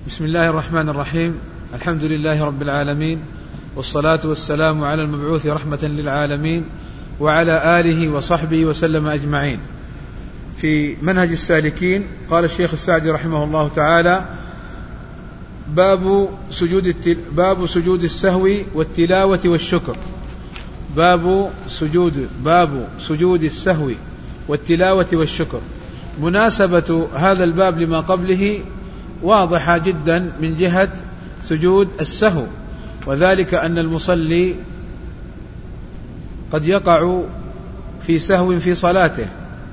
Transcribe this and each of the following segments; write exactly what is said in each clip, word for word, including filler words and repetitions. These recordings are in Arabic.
بسم الله الرحمن الرحيم. الحمد لله رب العالمين، والصلاة والسلام على المبعوث رحمة للعالمين وعلى آله وصحبه وسلم أجمعين. في منهج السالكين قال الشيخ السعدي رحمه الله تعالى: باب سجود التل... باب سجود السهو والتلاوة والشكر. باب سجود باب سجود السهو والتلاوة والشكر. مناسبة هذا الباب لما قبله واضحة جدا من جهة سجود السهو، وذلك أن المصلي قد يقع في سهو في صلاته،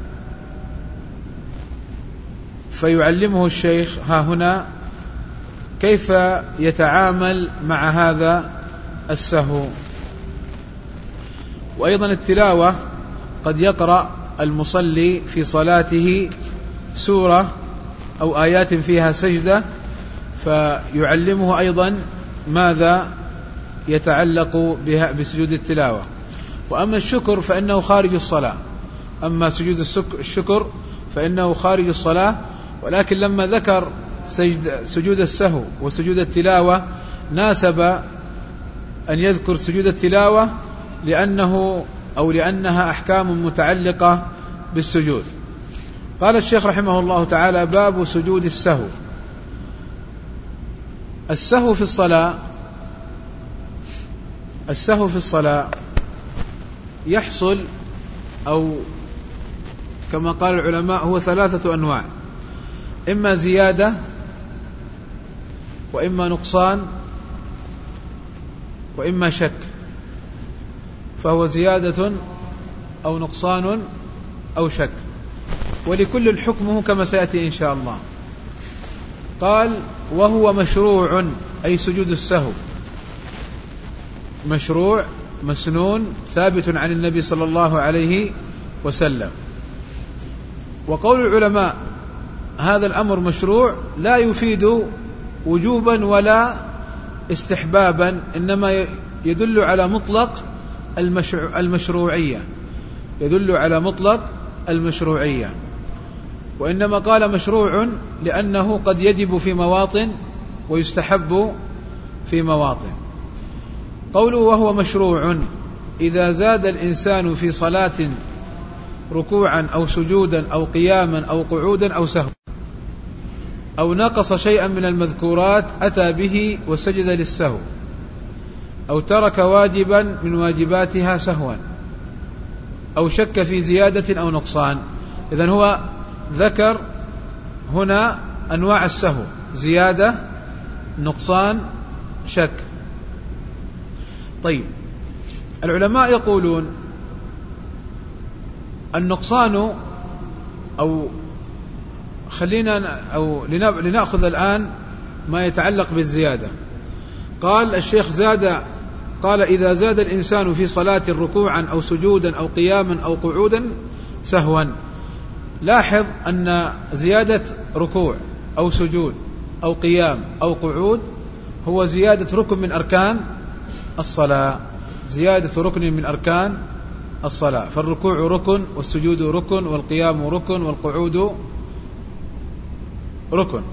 فيعلمه الشيخ ها هنا كيف يتعامل مع هذا السهو. وأيضا التلاوة، قد يقرأ المصلي في صلاته سورة أو آيات فيها سجدة، فيعلمه أيضا ماذا يتعلق بها بسجود التلاوة. وأما الشكر فإنه خارج الصلاة، أما سجود الشكر فإنه خارج الصلاة. ولكن لما ذكر سجد سجود السهو وسجود التلاوة ناسب أن يذكر سجود التلاوة، لأنه أو لأنها أحكام متعلقة بالسجود. قال الشيخ رحمه الله تعالى: باب سجود السهو. السهو في الصلاة السهو في الصلاة يحصل، أو كما قال العلماء هو ثلاثة أنواع: إما زيادة، وإما نقصان، وإما شك. فهو زيادة أو نقصان أو شك، ولكل حكمه كما سيأتي إن شاء الله. قال: وهو مشروع، أي سجود السهو مشروع مسنون ثابت عن النبي صلى الله عليه وسلم. وقول العلماء هذا الأمر مشروع لا يفيد وجوبا ولا استحبابا، إنما يدل على مطلق المشروعية يدل على مطلق المشروعية وإنما قال مشروع لأنه قد يجب في مواطن ويستحب في مواطن. قوله وهو مشروع: إذا زاد الإنسان في صلاة ركوعا أو سجودا أو قياما أو قعودا أو سهوا، أو نقص شيئا من المذكورات أتى به وسجد للسهو، أو ترك واجبا من واجباتها سهوا، أو شك في زيادة أو نقصان. إذن هو ذكر هنا أنواع السهو: زيادة، نقصان، شك. طيب، العلماء يقولون النقصان، أو خلينا أو لنأخذ الآن ما يتعلق بالزيادة. قال الشيخ: زاد قال إذا زاد الإنسان في صلاة ركوعا أو سجودا أو قياما أو قعودا سهوا. لاحظ أن زيادة ركوع أو سجود أو قيام أو قعود هو زيادة ركن من أركان الصلاة زيادة ركن من أركان الصلاة. فالركوع ركن، والسجود ركن، والقيام ركن، والقعود ركن.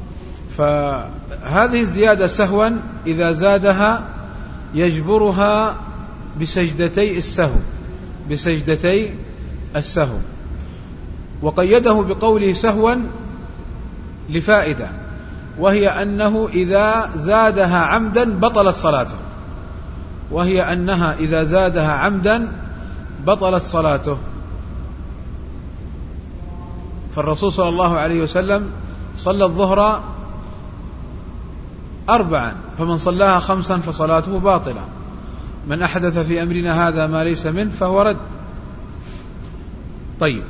فهذه الزيادة سهوا إذا زادها يجبرها بسجدتي السهو بسجدتي السهو وقيده بقوله سهوا لفائدة، وهي أنه إذا زادها عمدا بطلت صلاته وهي أنها إذا زادها عمدا بطلت صلاته. فالرسول صلى الله عليه وسلم صلى الظهر أربعا، فمن صلاها خمسا فصلاته باطلة. من أحدث في أمرنا هذا ما ليس منه فهو رد. طيب،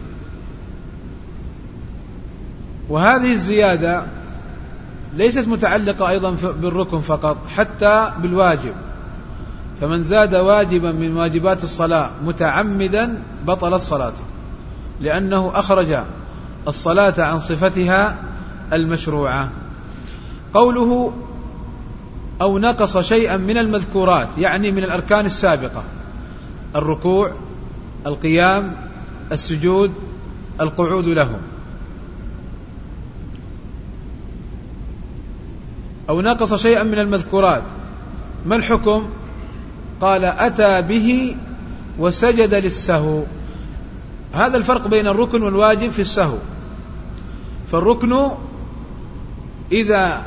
وهذه الزيادة ليست متعلقة أيضا بالركن فقط، حتى بالواجب. فمن زاد واجبا من واجبات الصلاة متعمدا بطلت صلاته، لأنه أخرج الصلاة عن صفتها المشروعة. قوله أو نقص شيئا من المذكورات، يعني من الأركان السابقة: الركوع، القيام، السجود، القعود له. أو نقص شيئا من المذكورات، ما الحكم؟ قال أتى به وسجد للسهو. هذا الفرق بين الركن والواجب في السهو. فالركن إذا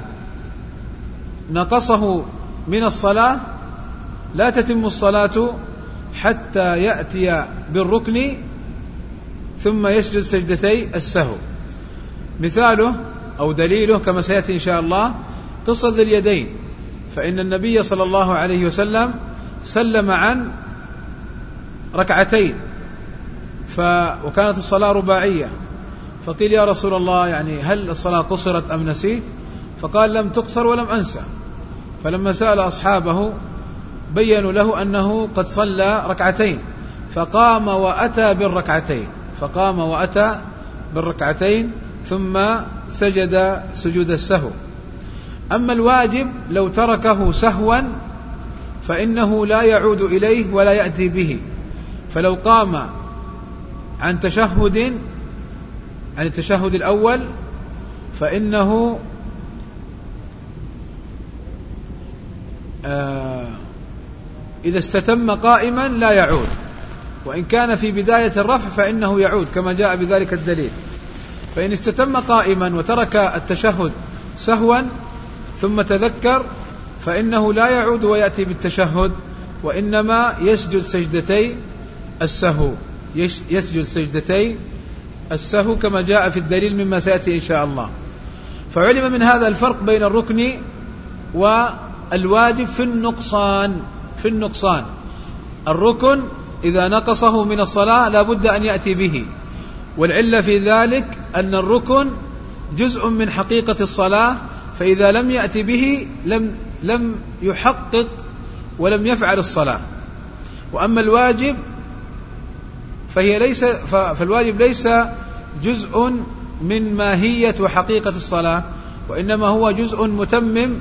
نقصه من الصلاة لا تتم الصلاة حتى يأتي بالركن ثم يسجد سجدتي السهو. مثاله أو دليله كما سيأتي إن شاء الله قصة ذي اليدين، فإن النبي صلى الله عليه وسلم سلم عن ركعتين ف... وكانت الصلاة رباعية، فقيل يا رسول الله يعني هل الصلاة قصرت أم نسيت؟ فقال لم تقصر ولم أنسى. فلما سأل أصحابه بيّنوا له أنه قد صلى ركعتين، فقام وأتى بالركعتين فقام وأتى بالركعتين ثم سجد سجود السهو. أما الواجب لو تركه سهوا فإنه لا يعود إليه ولا يأتي به. فلو قام عن تشهد عن التشهد الأول فإنه آه إذا استتم قائما لا يعود، وإن كان في بداية الرفع فإنه يعود كما جاء بذلك الدليل. فإن استتم قائما وترك التشهد سهوا ثم تذكر فإنه لا يعود ويأتي بالتشهد، وإنما يسجد سجدتي السهو يسجد سجدتي السهو كما جاء في الدليل مما سيأتي إن شاء الله. فعلم من هذا الفرق بين الركن والواجب في النقصان في النقصان الركن إذا نقصه من الصلاة لا بد أن يأتي به، والعلة في ذلك أن الركن جزء من حقيقة الصلاة، فإذا لم يأتي به لم لم يحقق ولم يفعل الصلاة. وأما الواجب فهي ليس فالواجب ليس جزء من ماهية وحقيقة الصلاة، وإنما هو جزء متمم،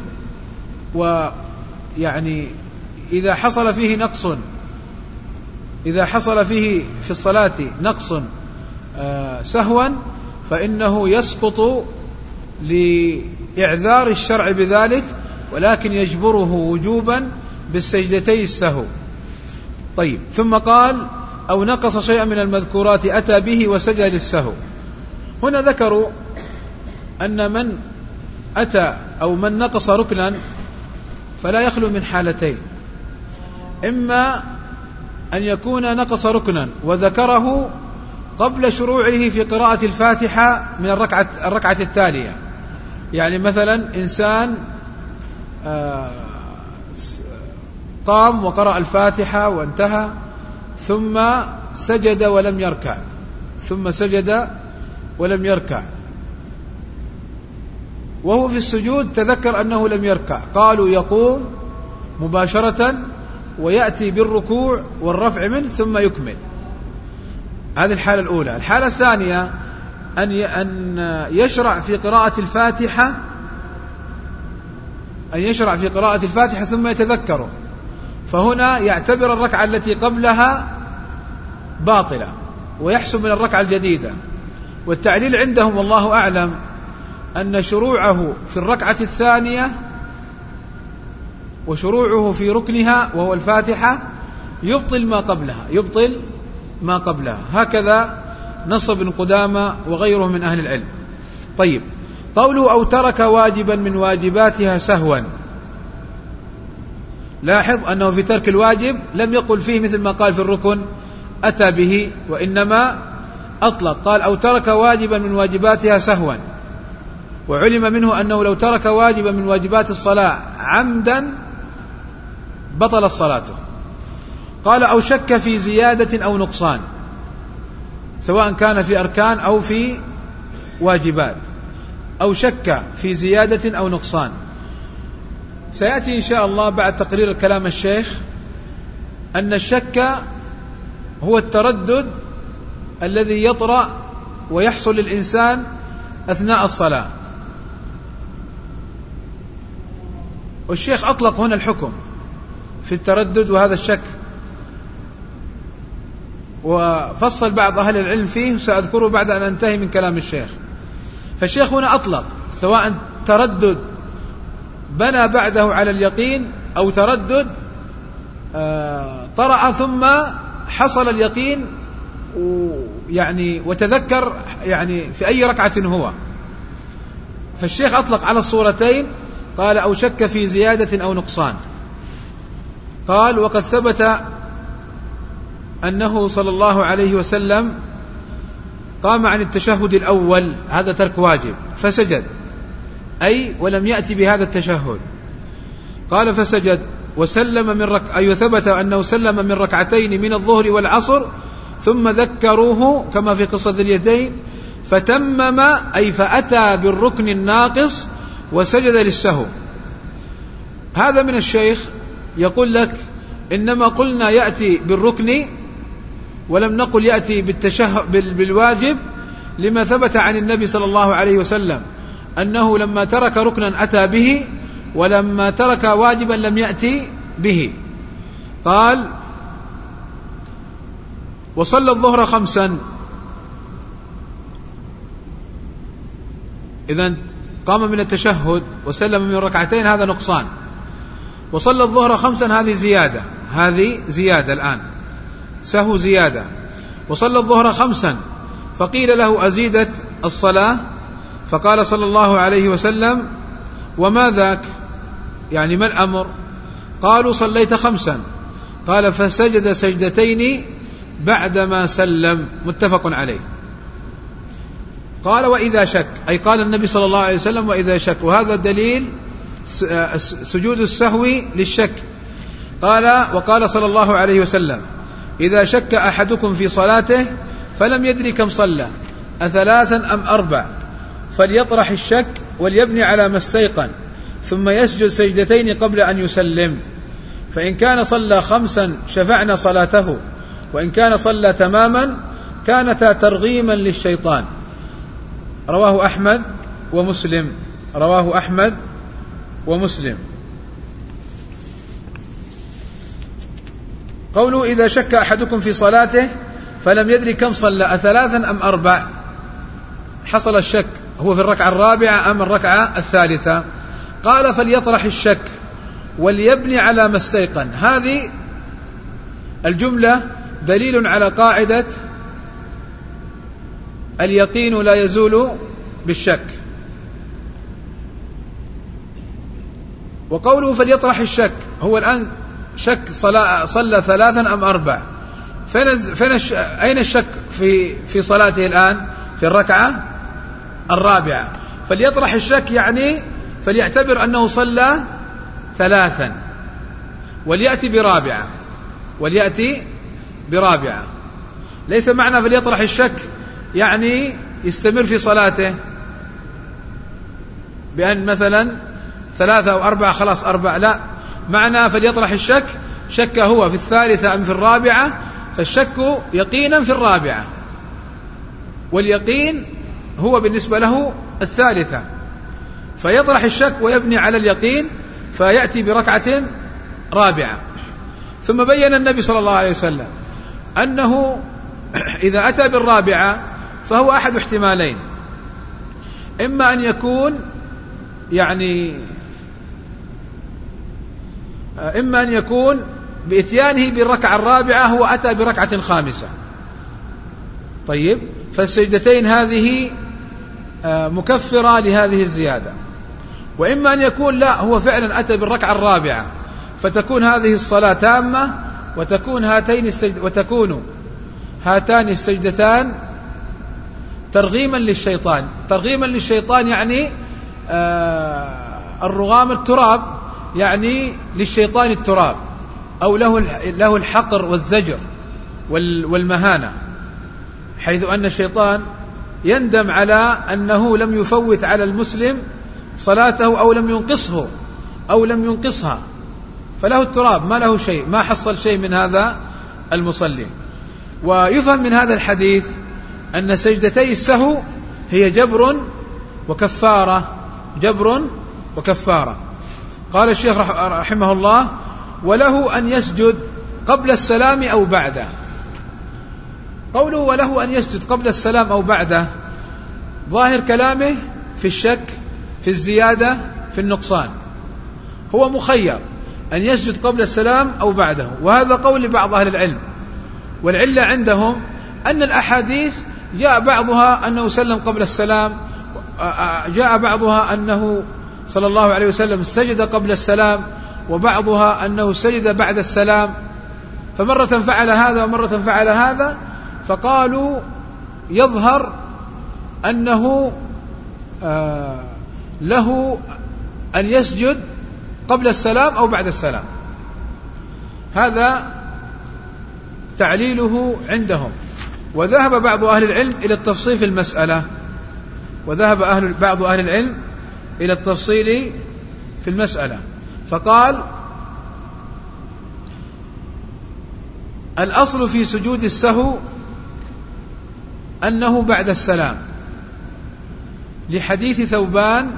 ويعني إذا حصل فيه نقص إذا حصل فيه في الصلاة نقص آه سهوا فإنه يسقط لإعذار الشرع بذلك، ولكن يجبره وجوبا بالسجدتي السهو. طيب، ثم قال أو نقص شيئا من المذكورات أتى به وسجد للسهو. هنا ذكروا أن من أتى أو من نقص ركنا فلا يخلو من حالتين: إما أن يكون نقص ركنا وذكره قبل شروعه في قراءة الفاتحة من الركعة, الركعة التالية، يعني مثلا إنسان قام وقرأ الفاتحة وانتهى ثم سجد ولم يركع ثم سجد ولم يركع وهو في السجود تذكر أنه لم يركع، قالوا يقوم مباشرة ويأتي بالركوع والرفع منه ثم يكمل. هذه الحالة الأولى. الحالة الثانية أن يشرع في قراءة الفاتحة أن يشرع في قراءة الفاتحة ثم يتذكره، فهنا يعتبر الركعة التي قبلها باطلة ويحسب من الركعة الجديدة. والتعليل عندهم والله أعلم أن شروعه في الركعة الثانية وشروعه في ركنها وهو الفاتحة يبطل ما قبلها يبطل ما قبلها هكذا نص ابن قدامة وغيره من أهل العلم. طيب، قوله أو ترك واجبا من واجباتها سهوا، لاحظ أنه في ترك الواجب لم يقل فيه مثل ما قال في الركن أتى به، وإنما أطلق قال أو ترك واجبا من واجباتها سهوا، وعلم منه أنه لو ترك واجبا من واجبات الصلاة عمدا بطل صلاته. قال أو شك في زيادة أو نقصان، سواء كان في أركان أو في واجبات، أو شك في زيادة أو نقصان. سيأتي إن شاء الله بعد تقرير كلام الشيخ أن الشك هو التردد الذي يطرأ ويحصل للإنسان أثناء الصلاة، والشيخ أطلق هنا الحكم في التردد وهذا الشك، وفصل بعض أهل العلم فيه سأذكره بعد أن أنتهي من كلام الشيخ. فالشيخ هنا أطلق سواء تردد بنى بعده على اليقين أو تردد طرأ ثم حصل اليقين يعني وتذكر يعني في أي ركعة هو. فالشيخ أطلق على الصورتين، قال أو شك في زيادة أو نقصان. قال وقد ثبت أنه صلى الله عليه وسلم قام عن التشهد الأول، هذا ترك واجب، فسجد، أي ولم يأتي بهذا التشهد. قال فسجد وسلم من رك... أي ثبت أنه سلم من ركعتين من الظهر والعصر، ثم ذكروه كما في قصة ذي اليدين فتمم، أي فأتى بالركن الناقص وسجد للسهو. هذا من الشيخ يقول لك إنما قلنا يأتي بالركن ولم نقل يأتي بالتشهد بالواجب، لما ثبت عن النبي صلى الله عليه وسلم أنه لما ترك ركنا أتى به، ولما ترك واجبا لم يأتي به. قال وصلى الظهر خمسا، إذن قام من التشهد وسلم من ركعتين، هذا نقصان. وصلى الظهر خمسا، هذه زيادة، هذه زيادة الآن، سهو زيادة. وصلى الظهر خمسا، فقيل له أزيدت الصلاة؟ فقال صلى الله عليه وسلم وما ذاك، يعني ما الأمر؟ قالوا صليت خمسا. قال فسجد سجدتين بعدما سلم، متفق عليه. قال وإذا شك، أي قال النبي صلى الله عليه وسلم وإذا شك، وهذا دليل سجود السهو للشك. قال وقال صلى الله عليه وسلم إذا شك أحدكم في صلاته فلم يدري كم صلى أثلاثا أم أربع فليطرح الشك وليبني على ما استيقن، ثم يسجد سجدتين قبل أن يسلم، فإن كان صلى خمسا شفعنا صلاته، وإن كان صلى تماما كانتا ترغيما للشيطان. رواه أحمد ومسلم، رواه أحمد ومسلم. قوله إذا شك أحدكم في صلاته فلم يدري كم صلى أثلاثا أم أربع، حصل الشك، هو في الركعة الرابعة أم الركعة الثالثة؟ قال فليطرح الشك وليبني على ما استيقن. هذه الجملة دليل على قاعدة اليقين لا يزول بالشك. وقوله فليطرح الشك، هو الآن شك صلاة صلى ثلاثا أم أربع، فين أين الشك في في صلاته الآن؟ في الركعة الرابعة. فليطرح الشك يعني فليعتبر أنه صلى ثلاثا وليأتي برابعة، وليأتي برابعة. ليس معنى فليطرح الشك يعني يستمر في صلاته بأن مثلا ثلاثة أو أربعة خلاص أربعة، لا، معنى فليطرح الشك شك هو في الثالثة أم في الرابعة، فالشك يقينا في الرابعة، واليقين هو بالنسبة له الثالثة، فيطرح الشك ويبني على اليقين فيأتي بركعة رابعة. ثم بين النبي صلى الله عليه وسلم أنه إذا أتى بالرابعة فهو أحد احتمالين، إما أن يكون يعني إما أن يكون بإتيانه بالركعة الرابعة هو أتى بركعة خامسة، طيب، فالسجدتين هذه مكفرة لهذه الزيادة. وإما أن يكون لا، هو فعلا أتى بالركعة الرابعة فتكون هذه الصلاة تامة، وتكون هاتين السجد وتكون هاتان السجدتان ترغيما للشيطان. ترغيما للشيطان يعني آه الرغام التراب، يعني للشيطان التراب، أو له له الحقر والزجر والمهانة، حيث أن الشيطان يندم على أنه لم يفوت على المسلم صلاته أو لم ينقصه أو لم ينقصها، فله التراب، ما له شيء، ما حصل شيء من هذا المصلي. ويفهم من هذا الحديث أن سجدتي السهو هي جبر وكفارة، جبر وكفارة. قال الشيخ رحمه الله وله أن يسجد قبل السلام أو بعده. قوله وله أن يسجد قبل السلام أو بعده ظاهر كلامه في الشك، في الزيادة، في النقصان، هو مخير أن يسجد قبل السلام أو بعده، وهذا قول لبعض أهل العلم. والعلة عندهم أن الأحاديث جاء بعضها أنه سلم قبل السلام، جاء بعضها أنه صلى الله عليه وسلم سجد قبل السلام، وبعضها أنه سجد بعد السلام، فمرة فعل هذا ومرة فعل هذا، فقالوا يظهر أنه آه له أن يسجد قبل السلام أو بعد السلام. هذا تعليله عندهم. وذهب بعض أهل العلم إلى التفصيل في المسألة، وذهب أهل بعض أهل العلم إلى التفصيل في المسألة، فقال الأصل في سجود السهو أنه بعد السلام، لحديث ثوبان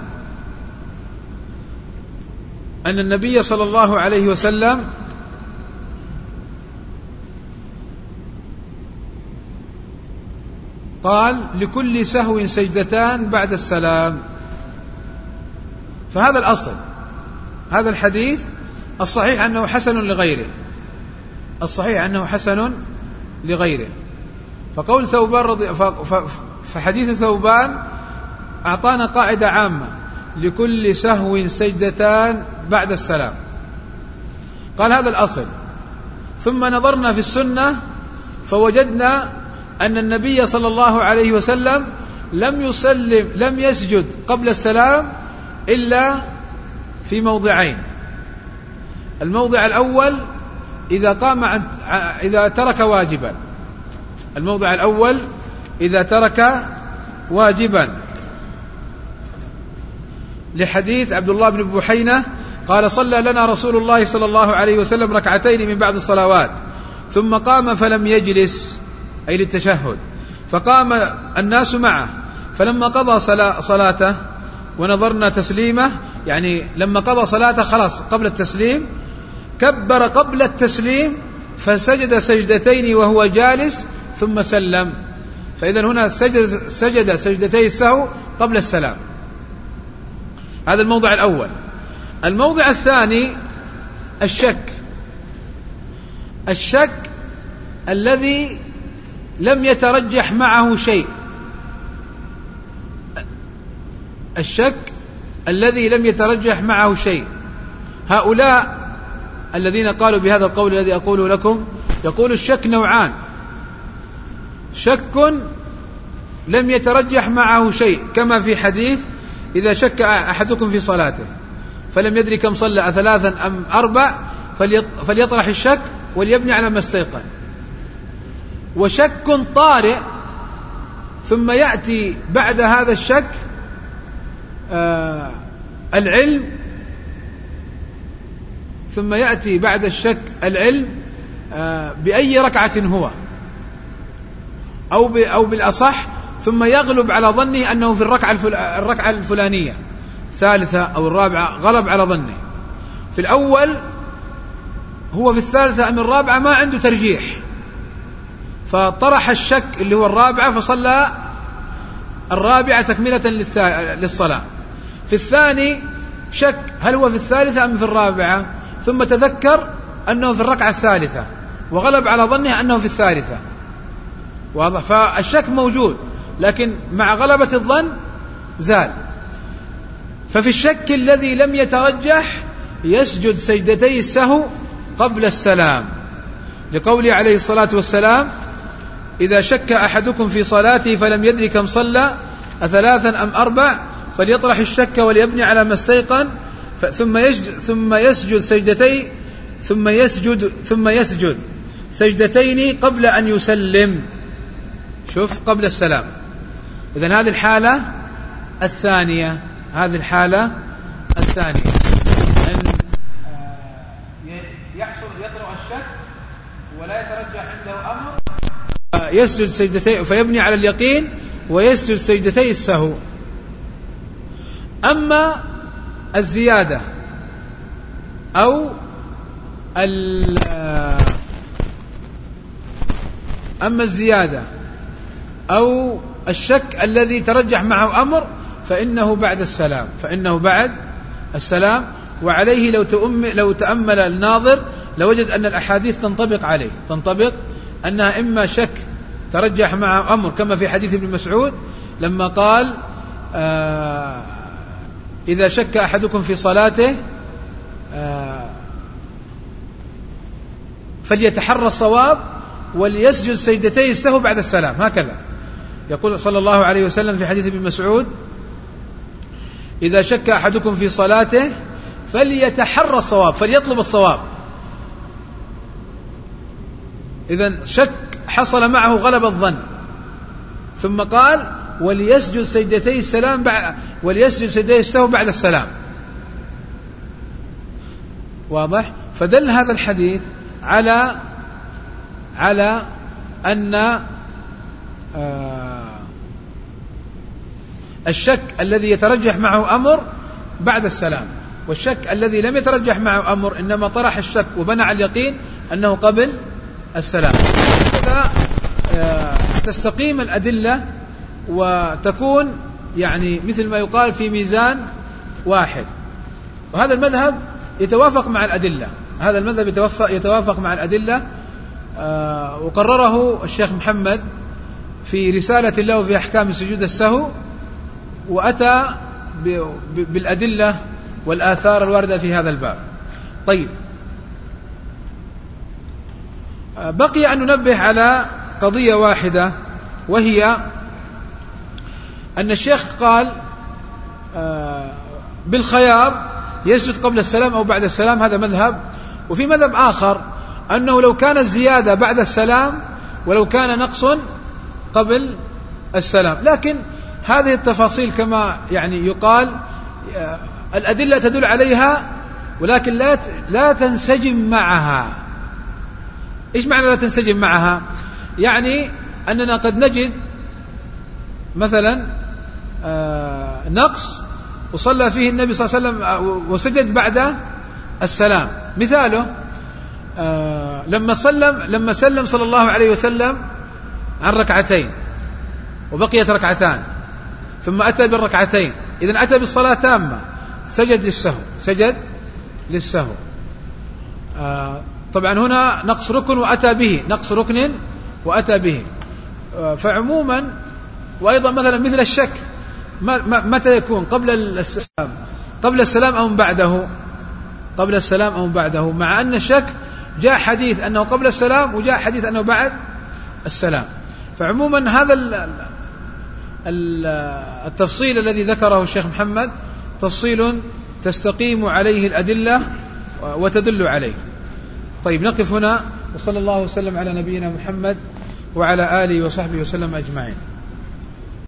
أن النبي صلى الله عليه وسلم قال لكل سهو سجدتان بعد السلام. فهذا الأصل. هذا الحديث الصحيح أنه حسن لغيره، الصحيح أنه حسن لغيره. فقول ثوبان رضي فحديث ثوبان أعطانا قاعدة عامة: لكل سهو سجدتان بعد السلام. قال هذا الأصل. ثم نظرنا في السنة فوجدنا أن النبي صلى الله عليه وسلم لم يسلم لم يسجد قبل السلام إلا في موضعين. الموضع الأول إذا قام عن إذا ترك واجبا، الموضع الأول إذا ترك واجبا، لحديث عبد الله بن بحينة قال صلى لنا رسول الله صلى الله عليه وسلم ركعتين من بعض الصلوات ثم قام فلم يجلس، أي للتشهد، فقام الناس معه، فلما قضى صلاته ونظرنا تسليمه، يعني لما قضى صلاته خلاص قبل التسليم، كبر قبل التسليم فسجد سجدتين وهو جالس ثم سلم. فإذا هنا سجد, سجد سجدتي السهو قبل السلام. هذا الموضع الأول. الموضع الثاني الشك، الشك الذي لم يترجح معه شيء، الشك الذي لم يترجح معه شيء. هؤلاء الذين قالوا بهذا القول الذي أقوله لكم يقول الشك نوعان: شك لم يترجح معه شيء، كما في حديث إذا شك أحدكم في صلاته فلم يدري كم صلى أثلاثا أم أربع فليطرح الشك وليبني على ما استيقن. وشك طارئ ثم يأتي بعد هذا الشك آه العلم، ثم يأتي بعد الشك العلم آه بأي ركعة هو، أو أو بالأصح ثم يغلب على ظنه أنه في الركعة الركعة الفلانية الثالثة أو الرابعة، غلب على ظنه. في الأول هو في الثالثة أم الرابعة ما عنده ترجيح، فطرح الشك اللي هو الرابعة فصلى الرابعة تكملة للصلاة. في الثاني شك هل هو في الثالثة أم في الرابعة، ثم تذكر أنه في الركعة الثالثة وغلب على ظنه أنه في الثالثة. واضح؟ فالشك موجود لكن مع غلبة الظن زال. ففي الشك الذي لم يترجح يسجد سجدتي السهو قبل السلام، لقوله عليه الصلاة والسلام: إذا شك أحدكم في صلاته فلم يدري كم صلى أثلاثا أم أربع فليطرح الشك وليبني على ما استيقن، ثم يسجد ثم يسجد سجدتي ثم يسجد ثم يسجد سجدتين قبل أن يسلم. شوف، قبل السلام. إذن هذه الحالة الثانية، هذه الحالة الثانية أن يحصل يطرح الشك ولا يترجح عنده أمر، يسجد سجدتين فيبني على اليقين ويسجد سجدتي السهو. أما الزيادة أو أما الزيادة أو الشك الذي ترجح معه أمر فإنه بعد السلام، فإنه بعد السلام. وعليه لو لو تأمل الناظر لوجد أن الأحاديث تنطبق عليه، تنطبق أنها إما شك ترجح مع أمر كما في حديث ابن مسعود لما قال آه إذا شك أحدكم في صلاته آه فليتحرى الصواب وليسجد سجدتي السهو بعد السلام، هكذا يقول صلى الله عليه وسلم في حديث ابن مسعود إذا شك أحدكم في صلاته فليتحرى الصواب، فليطلب الصواب. إذن شك حصل معه غلب الظن، ثم قال وليسجد سجدتي السلام بعد وليسجد سجدتي السهو بعد السلام. واضح؟ فدل هذا الحديث على على أن آه الشك الذي يترجح معه أمر بعد السلام، والشك الذي لم يترجح معه أمر إنما طرح الشك وبنى على اليقين أنه قبل السلام. هذا آه تستقيم الأدلة وتكون يعني مثل ما يقال في ميزان واحد، وهذا المذهب يتوافق مع الأدلة، هذا المذهب يتوافق مع الأدلة آه وقرره الشيخ محمد في رسالة له في أحكام سجود السهو، وأتى بالأدلة والآثار الواردة في هذا الباب. طيب، بقي أن ننبه على قضية واحدة، وهي أن الشيخ قال بالخيار يسجد قبل السلام أو بعد السلام، هذا مذهب. وفي مذهب آخر أنه لو كان الزيادة بعد السلام ولو كان نقص قبل السلام، لكن هذه التفاصيل كما يعني يقال الأدلة تدل عليها ولكن لا لا تنسجم معها. إيش معنى لا تنسجم معها؟ يعني أننا قد نجد مثلا نقص وصلى فيه النبي صلى الله عليه وسلم وسجد بعد السلام. مثاله لما سلم لما سلم صلى الله عليه وسلم عن ركعتين وبقيت ركعتان ثم أتى بالركعتين، إذن أتى بالصلاة تامة، سجد للسهو سجد للسهو آه طبعا هنا نقص ركن وأتى به، نقص ركن وأتى به. آه فعموما وأيضا مثلا مثل الشك متى يكون؟ قبل السلام قبل السلام أو بعده قبل السلام أو بعده، مع أن الشك جاء حديث أنه قبل السلام وجاء حديث أنه بعد السلام. فعموما هذا التفصيل الذي ذكره الشيخ محمد تفصيل تستقيم عليه الأدلة وتدل عليه. طيب، نقف هنا، وصلى الله وسلم على نبينا محمد وعلى آله وصحبه وسلم أجمعين.